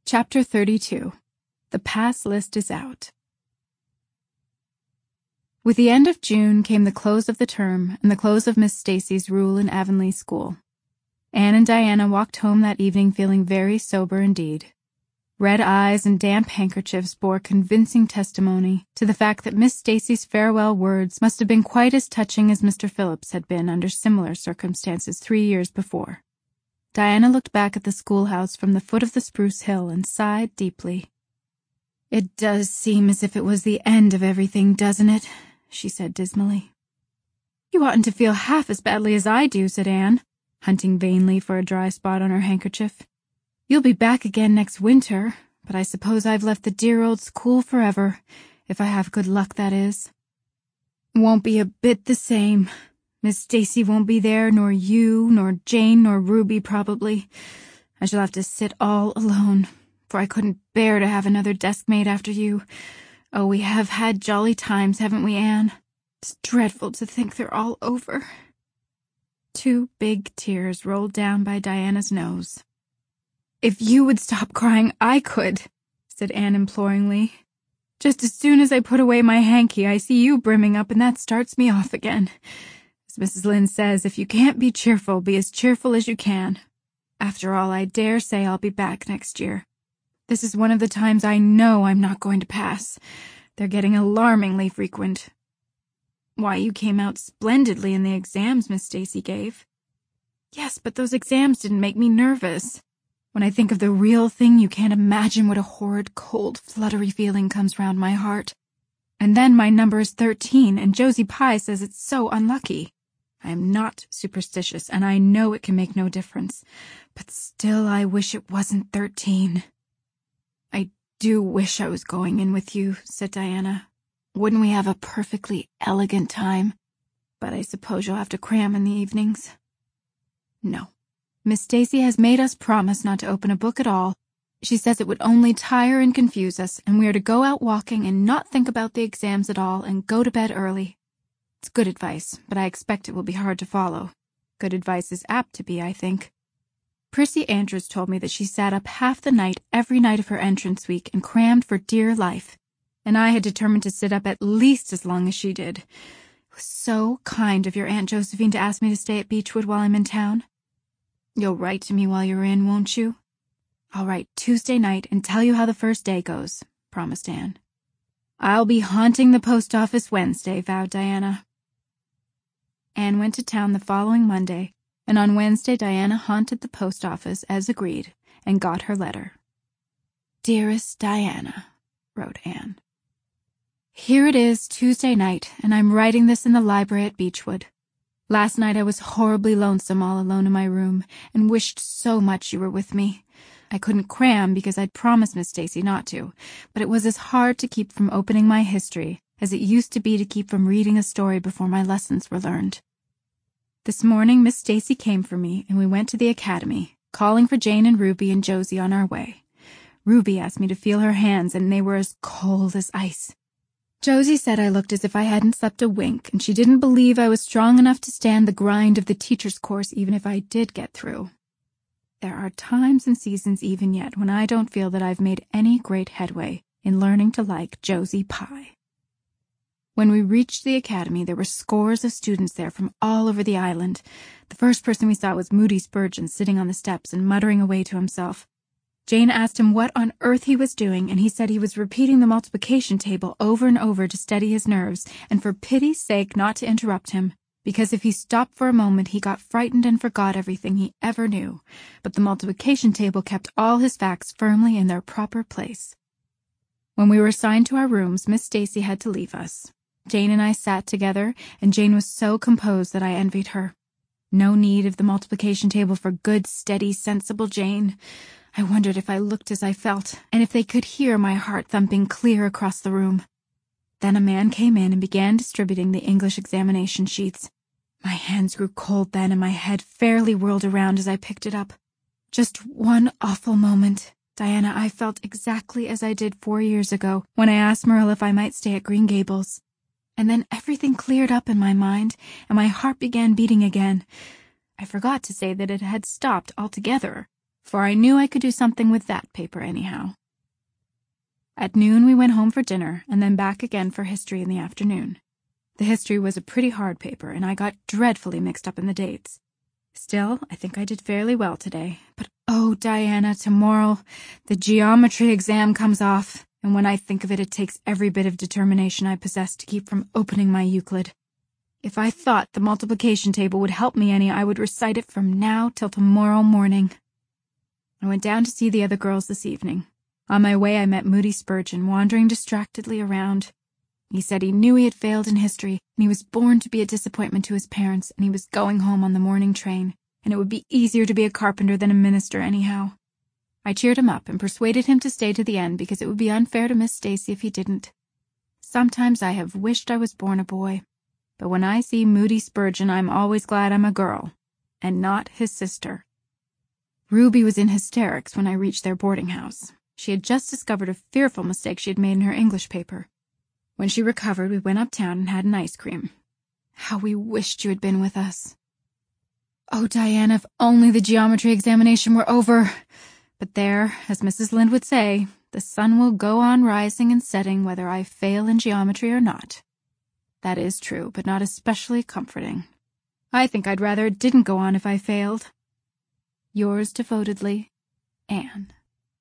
Chapter 32. The pass list is out. With the end of June came the close of the term and the close of Miss Stacy's rule in Avonlea School. Anne and Diana walked home that evening feeling very sober indeed. Red eyes and damp handkerchiefs bore convincing testimony to the fact that Miss Stacy's farewell words must have been quite as touching as Mr. Phillips had been under similar circumstances 3 years before. Diana looked back at the schoolhouse from the foot of the spruce hill and sighed deeply. "It does seem as if it was the end of everything, doesn't it?" she said dismally. "You oughtn't to feel half as badly as I do," said Anne, hunting vainly for a dry spot on her handkerchief. "You'll be back again next winter, but I suppose I've left the dear old school forever, if I have good luck, that is. Won't be a bit the same. Miss Stacy won't be there, nor you, nor Jane, nor Ruby, probably. I shall have to sit all alone, for I couldn't bear to have another deskmate after you. Oh, we have had jolly times, haven't we, Anne? It's dreadful to think they're all over." 2 big tears rolled down by Diana's nose. "If you would stop crying, I could," said Anne imploringly. "Just as soon as I put away my hanky, I see you brimming up, and that starts me off again. As Mrs. Lynde says, if you can't be cheerful, be as cheerful as you can. After all, I dare say I'll be back next year. This is one of the times I know I'm not going to pass. They're getting alarmingly frequent. Why, you came out splendidly in the exams Miss Stacy gave." "Yes, but those exams didn't make me nervous. When I think of the real thing, you can't imagine what a horrid, cold, fluttery feeling comes round my heart. And then my number is 13, and Josie Pye says it's so unlucky. I am not superstitious, and I know it can make no difference, but still I wish it wasn't 13. "I do wish I was going in with you," said Diana. "Wouldn't we have a perfectly elegant time? But I suppose you'll have to cram in the evenings." "No. Miss Stacy has made us promise not to open a book at all. She says it would only tire and confuse us, and we are to go out walking and not think about the exams at all and go to bed early. It's good advice, but I expect it will be hard to follow. Good advice is apt to be, I think. Prissy Andrews told me that she sat up half the night every night of her entrance week and crammed for dear life, and I had determined to sit up at least as long as she did. It was so kind of your Aunt Josephine to ask me to stay at Beechwood while I'm in town. You'll write to me while you're in, won't you?" "I'll write Tuesday night and tell you how the first day goes," promised Anne. "I'll be haunting the post office Wednesday," vowed Diana. Anne went to town the following Monday, and on Wednesday Diana haunted the post office as agreed and got her letter. "Dearest Diana," wrote Anne. "Here it is Tuesday night, and I'm writing this in the library at Beechwood. Last night I was horribly lonesome all alone in my room, and wished so much you were with me. I couldn't cram because I'd promised Miss Stacy not to, but it was as hard to keep from opening my history as it used to be to keep from reading a story before my lessons were learned. This morning Miss Stacy came for me, and we went to the academy, calling for Jane and Ruby and Josie on our way. Ruby asked me to feel her hands, and they were as cold as ice. Josie said I looked as if I hadn't slept a wink, and she didn't believe I was strong enough to stand the grind of the teacher's course even if I did get through. There are times and seasons even yet when I don't feel that I've made any great headway in learning to like Josie Pye. When we reached the academy, there were scores of students there from all over the island. The first person we saw was Moody Spurgeon sitting on the steps and muttering away to himself. Jane asked him what on earth he was doing, and he said he was repeating the multiplication table over and over to steady his nerves, and for pity's sake not to interrupt him, because if he stopped for a moment he got frightened and forgot everything he ever knew, but the multiplication table kept all his facts firmly in their proper place. When we were assigned to our rooms, Miss Stacy had to leave us. Jane and I sat together, and Jane was so composed that I envied her. No need of the multiplication table for good, steady, sensible Jane. I wondered if I looked as I felt, and if they could hear my heart thumping clear across the room. Then a man came in and began distributing the English examination sheets. My hands grew cold then, and my head fairly whirled around as I picked it up. Just one awful moment, Diana, I felt exactly as I did 4 years ago when I asked Marilla if I might stay at Green Gables. And then everything cleared up in my mind, and my heart began beating again. I forgot to say that it had stopped altogether. for I knew I could do something with that paper anyhow. At noon we went home for dinner, and then back again for history in the afternoon. The history was a pretty hard paper, and I got dreadfully mixed up in the dates. Still, I think I did fairly well today. But oh, Diana, tomorrow the geometry exam comes off, and when I think of it, it takes every bit of determination I possess to keep from opening my Euclid. If I thought the multiplication table would help me any, I would recite it from now till tomorrow morning. I went down to see the other girls this evening. On my way, I met Moody Spurgeon wandering distractedly around. He said he knew he had failed in history, and he was born to be a disappointment to his parents, and he was going home on the morning train, and it would be easier to be a carpenter than a minister anyhow. I cheered him up and persuaded him to stay to the end because it would be unfair to Miss Stacy if he didn't. Sometimes I have wished I was born a boy, but when I see Moody Spurgeon, I'm always glad I'm a girl, and not his sister. Ruby was in hysterics when I reached their boarding house. She had just discovered a fearful mistake she had made in her English paper. When she recovered, we went uptown and had an ice cream. How we wished you had been with us. Oh, Diana, if only the geometry examination were over. But there, as Mrs. Lynde would say, the sun will go on rising and setting whether I fail in geometry or not. That is true, but not especially comforting. I think I'd rather it didn't go on if I failed. Yours devotedly, Anne.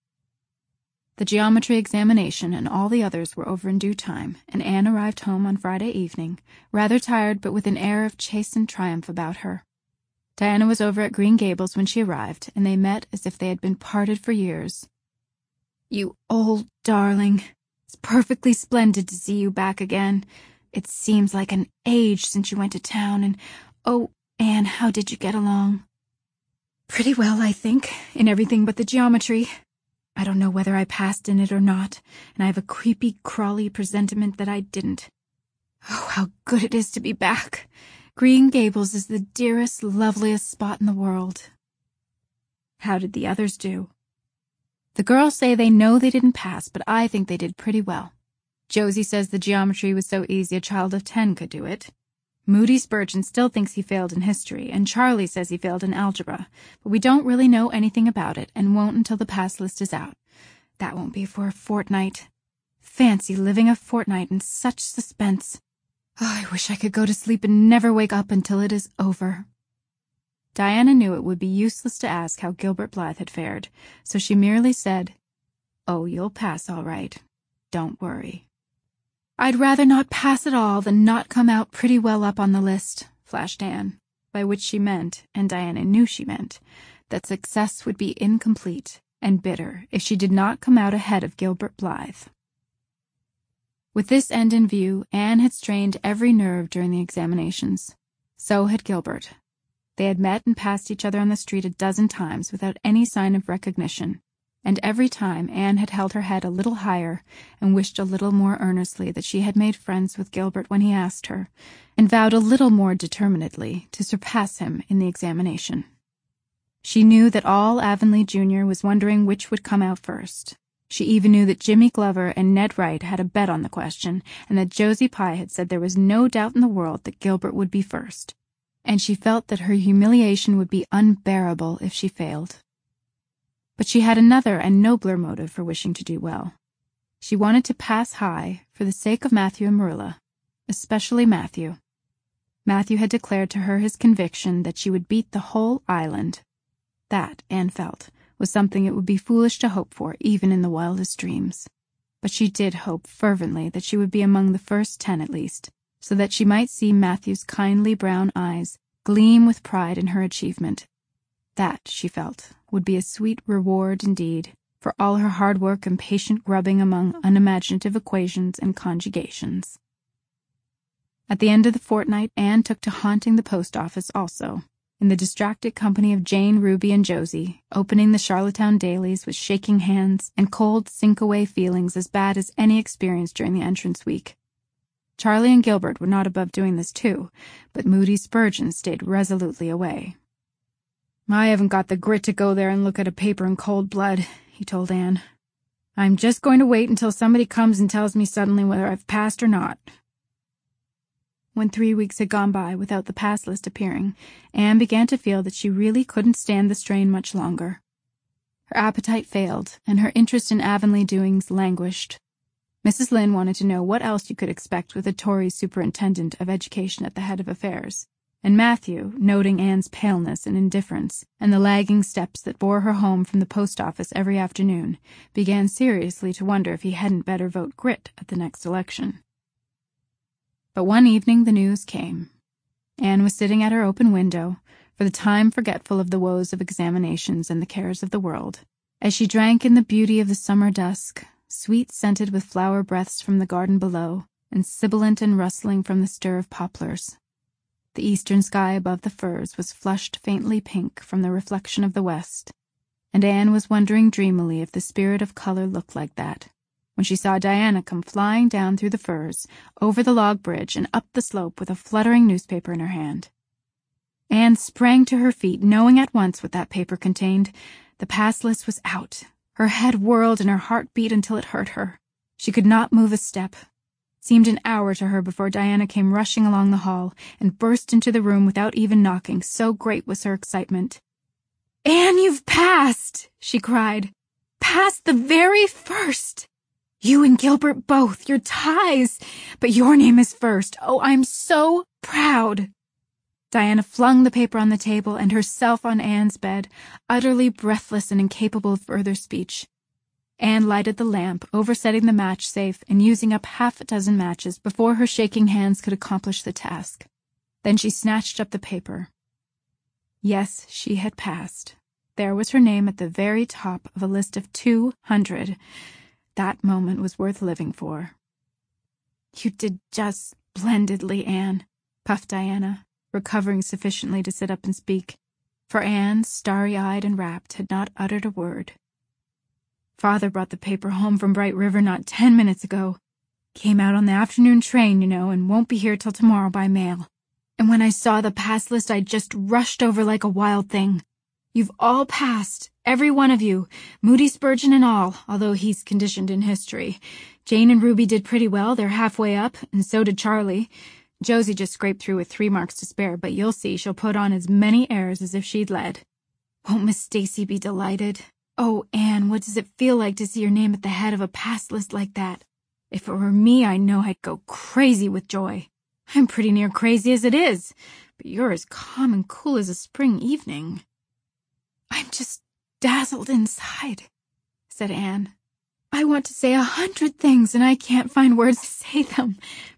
The geometry examination and all the others were over in due time, and Anne arrived home on Friday evening, rather tired but with an air of chastened triumph about her. Diana was over at Green Gables when she arrived, and they met as if they had been parted for years. "You old darling, it's perfectly splendid to see you back again. It seems like an age since you went to town, and oh, Anne, how did you get along?" "Pretty well, I think, in everything but the geometry. I don't know whether I passed in it or not, and I have a creepy, crawly presentiment that I didn't. Oh, how good it is to be back! Green Gables is the dearest, loveliest spot in the world." "How did the others do?" "The girls say they know they didn't pass, but I think they did pretty well. Josie says the geometry was so easy a child of 10 could do it. Moody Spurgeon still thinks he failed in history, and Charlie says he failed in algebra, but we don't really know anything about it, and won't until the pass list is out. That won't be for a fortnight. Fancy living a fortnight in such suspense. Oh, I wish I could go to sleep and never wake up until it is over." Diana knew it would be useless to ask how Gilbert Blythe had fared, so she merely said, "Oh, you'll pass all right. Don't worry." "I'd rather not pass at all than not come out pretty well up on the list," flashed Anne, by which she meant, and Diana knew she meant, that success would be incomplete and bitter if she did not come out ahead of Gilbert Blythe. With this end in view, Anne had strained every nerve during the examinations. So had Gilbert. They had met and passed each other on the street a dozen times without any sign of recognition, and every time Anne had held her head a little higher and wished a little more earnestly that she had made friends with Gilbert when he asked her, and vowed a little more determinedly to surpass him in the examination. She knew that all Avonlea Junior was wondering which would come out first. She even knew that Jimmy Glover and Ned Wright had a bet on the question, and that Josie Pye had said there was no doubt in the world that Gilbert would be first, and she felt that her humiliation would be unbearable if she failed. But she had another and nobler motive for wishing to do well. She wanted to pass high for the sake of Matthew and Marilla, especially Matthew. Matthew had declared to her his conviction that she would beat the whole island. That, Anne felt, was something it would be foolish to hope for, even in the wildest dreams. But she did hope fervently that she would be among the first 10 at least, so that she might see Matthew's kindly brown eyes gleam with pride in her achievement. That, she felt, would be a sweet reward indeed for all her hard work and patient grubbing among unimaginative equations and conjugations. At the end of the fortnight, Anne took to haunting the post office also, in the distracted company of Jane, Ruby, and Josie, opening the Charlottetown dailies with shaking hands and cold sink-away feelings as bad as any experienced during the entrance week. Charlie and Gilbert were not above doing this too, but Moody Spurgeon stayed resolutely away. "I haven't got the grit to go there and look at a paper in cold blood," he told Anne. "I'm just going to wait until somebody comes and tells me suddenly whether I've passed or not." When 3 weeks had gone by without the pass list appearing, Anne began to feel that she really couldn't stand the strain much longer. Her appetite failed, and her interest in Avonlea doings languished. Mrs. Lynde wanted to know what else you could expect with a Tory superintendent of education at the head of affairs, and Matthew, noting Anne's paleness and indifference, and the lagging steps that bore her home from the post office every afternoon, began seriously to wonder if he hadn't better vote Grit at the next election. But one evening the news came. Anne was sitting at her open window, for the time forgetful of the woes of examinations and the cares of the world, as she drank in the beauty of the summer dusk, sweet-scented with flower breaths from the garden below, and sibilant and rustling from the stir of poplars. The eastern sky above the firs was flushed faintly pink from the reflection of the west, and Anne was wondering dreamily if the spirit of color looked like that, when she saw Diana come flying down through the firs, over the log bridge, and up the slope with a fluttering newspaper in her hand. Anne sprang to her feet, knowing at once what that paper contained. The pass list was out. Her head whirled and her heart beat until it hurt her. She could not move a step. It seemed an hour to her before Diana came rushing along the hall and burst into the room without even knocking, so great was her excitement. "Anne, you've passed!" she cried. "Passed the very first! You and Gilbert both, your ties, but your name is first. Oh, I'm so proud!" Diana flung the paper on the table and herself on Anne's bed, utterly breathless and incapable of further speech. Anne lighted the lamp, oversetting the match safe and using up half a dozen matches before her shaking hands could accomplish the task. Then she snatched up the paper. Yes, she had passed. There was her name at the very top of a list of 200. That moment was worth living for. "You did just splendidly, Anne," puffed Diana, recovering sufficiently to sit up and speak, for Anne, starry-eyed and rapt, had not uttered a word. "Father brought the paper home from Bright River not 10 minutes ago. Came out on the afternoon train, you know, and won't be here till tomorrow by mail. And when I saw the pass list, I just rushed over like a wild thing. You've all passed, every one of you, Moody Spurgeon and all, although he's conditioned in history. Jane and Ruby did pretty well, they're halfway up, and so did Charlie. Josie just scraped through with 3 marks to spare, but you'll see she'll put on as many airs as if she'd led. Won't Miss Stacy be delighted? Oh, Anne, what does it feel like to see your name at the head of a pass list like that? If it were me, I know I'd go crazy with joy. I'm pretty near crazy as it is, but you're as calm and cool as a spring evening." "I'm just dazzled inside," said Anne. "I want to say 100 things, and I can't find words to say them.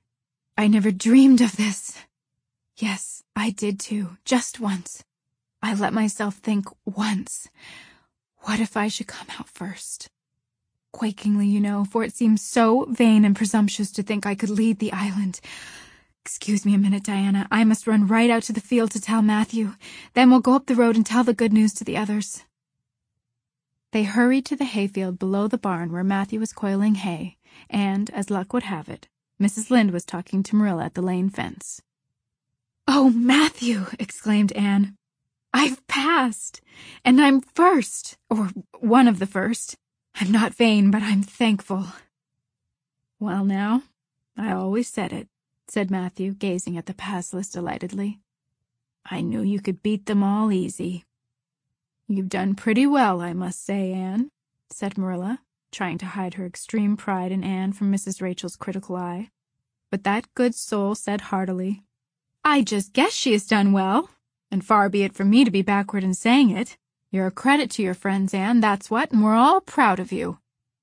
I never dreamed of this. Yes, I did too, just once. I let myself think once. What if I should come out first? Quakingly, you know, for it seems so vain and presumptuous to think I could lead the island. Excuse me a minute, Diana. I must run right out to the field to tell Matthew. Then we'll go up the road and tell the good news to the others." They hurried to the hayfield below the barn where Matthew was coiling hay, and, as luck would have it, Mrs. Lynde was talking to Marilla at the lane fence. "Oh, Matthew!" exclaimed Anne. "I've passed, and I'm first, or one of the first. I'm not vain, but I'm thankful." "Well, now, I always said it," said Matthew, gazing at the pass list delightedly. "I knew you could beat them all easy." "You've done pretty well, I must say, Anne," said Marilla, trying to hide her extreme pride in Anne from Mrs. Rachel's critical eye. But that good soul said heartily, "I just guess she has done well, and far be it from me to be backward in saying it. You're a credit to your friends, Anne, that's what, and we're all proud of you."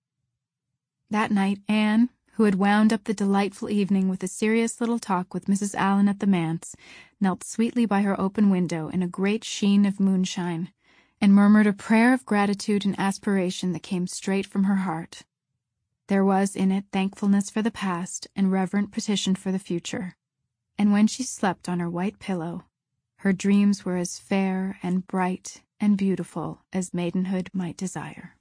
That night Anne, who had wound up the delightful evening with a serious little talk with Mrs. Allan at the manse, knelt sweetly by her open window in a great sheen of moonshine, and murmured a prayer of gratitude and aspiration that came straight from her heart. There was in it thankfulness for the past and reverent petition for the future, and when she slept on her white pillow, her dreams were as fair and bright and beautiful as maidenhood might desire.